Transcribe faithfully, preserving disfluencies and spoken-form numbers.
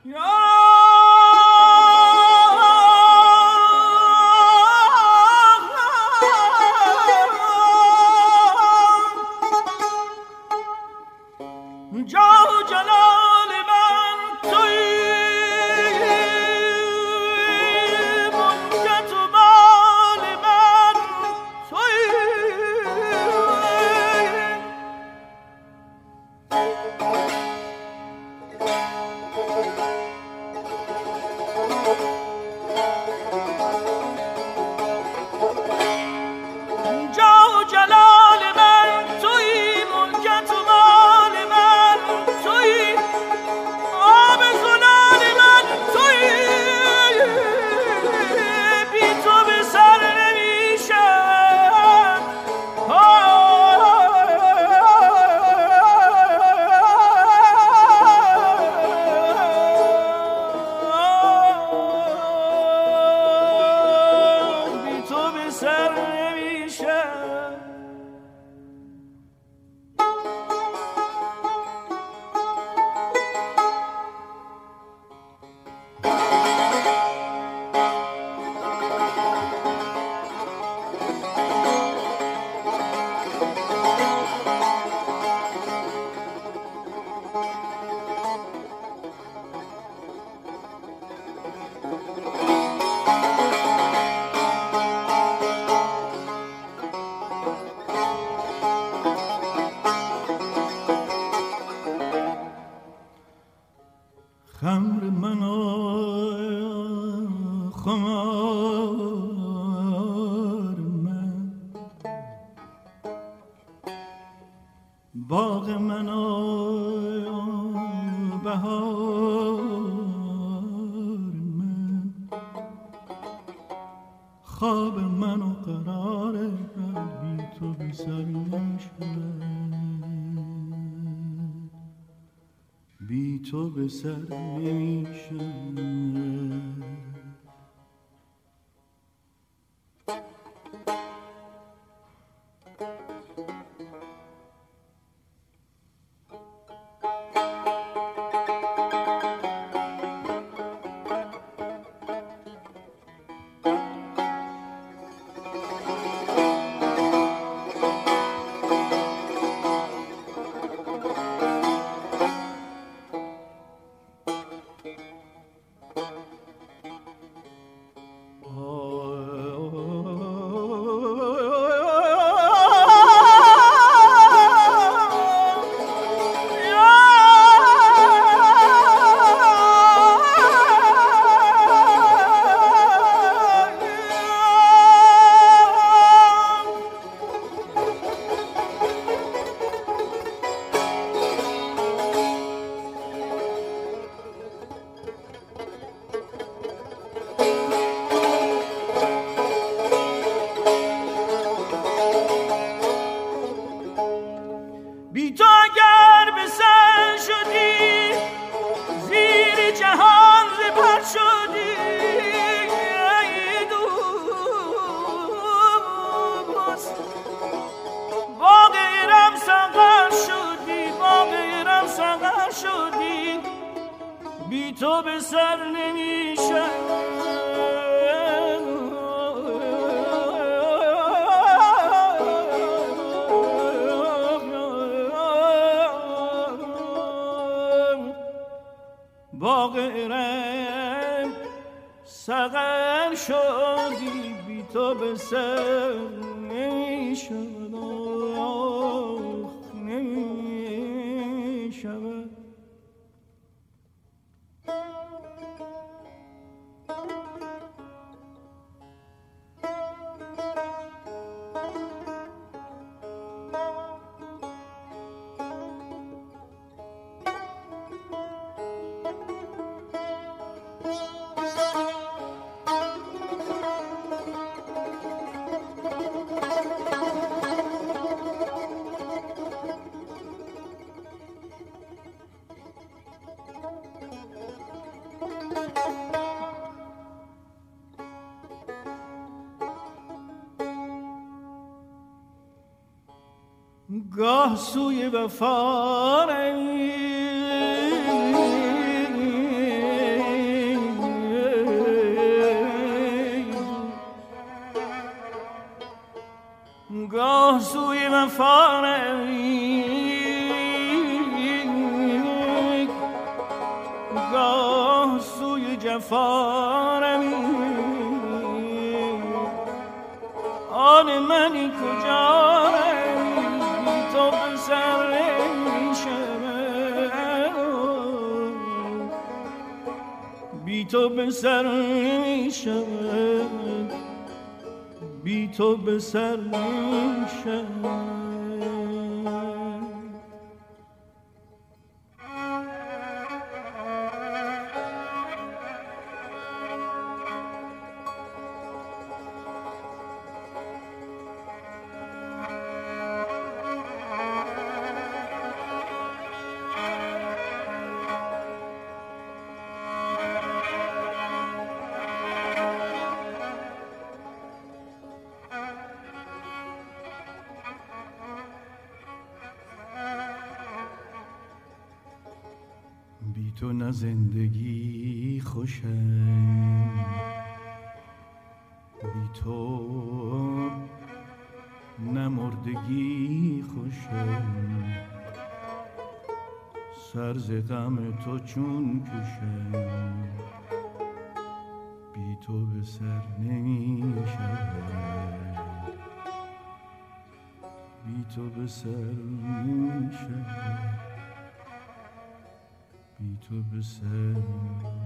خمر من خمار من باغ من بهار من خواب من و قرار بی تو بی سر نشد بی تو به سر نمیشم. بی تو به سر نمیشم. باغ ارم سقر شدی بی تو به سر نمیشم. نمیشم گاه سوی وفا روی جفارمی گاه سوی جفارمی آن منی کجا روی تو به سر بی تو به سر نمی شود بی تو به سر نمی شود. بی تو نه زندگی خوشم بی تو نه مردگی خوشم سر ز غم تو چون کشم بی تو به سر نمی شود بی تو به سر نمی شود بی تو به سر